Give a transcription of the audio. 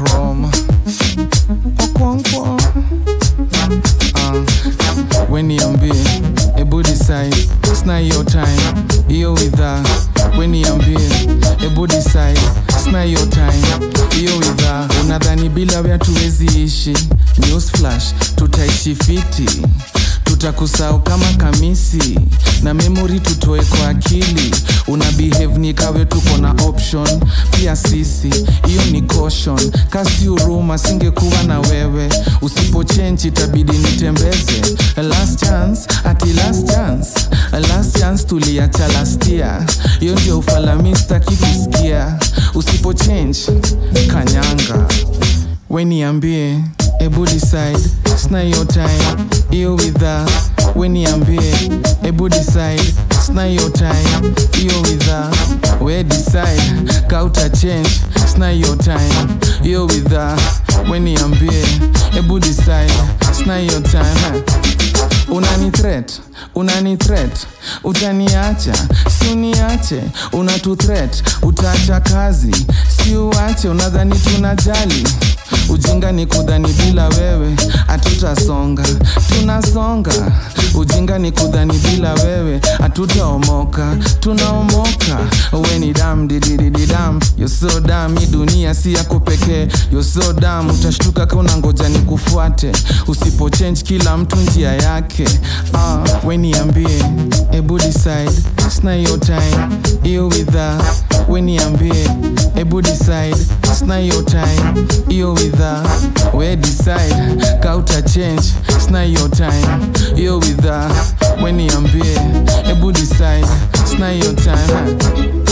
chrome. When niambie, ebu decide, it's not your time, hiyo witha. When niambie, ebu decide, it's not your time, hiyo witha. Unadhani bila wewe tuwezi ishi? News flash, tutaishi fiti. Tutakusahau kama kamisi, na memory tutoe kwa akili. Una behave ni kawe tuko na option, pia sisi, hiyo ni caution. Kasi uruma singekuwa na wewe, usipo change itabidi nitembeze. Last chance, ati last chance, last chance tuliacha last year. Hiyo ndio ufalami sitaki kusikia, usipo change, kanyanga. When niambie, ebu decide, it's not your time, hiyo witha. When niambie, ebu decide, it's not your time, hiyo witha. We decide, kauta change, it's not your time, hiyo witha. When niambie, ebu decide, it's not your time. Unani threat, utaniacha, si uniache. Unatu threat, utaacha kazi, si uache. Unadhani tunajali? Ujinga ni kudhani bila wewe hatutasonga, tunasonga. Ujinga ni kudhani bila wewe hatutaomoka, tunaomoka. Wewe ni dam dam, you're so dumb. Hii dunia si yako pekee, you're so dumb. Utashtuka kama ngoja nikufuate, usipo change kila mtu njia yake. Wewe niambie, ebu decide, it's not your time, hiyo witha. Wewe niambie, ebu decide, it's not your time, hiyo witha. We decide, kauta change, it's not your time, hiyo witha. When niambie, ebu decide, it's not your time.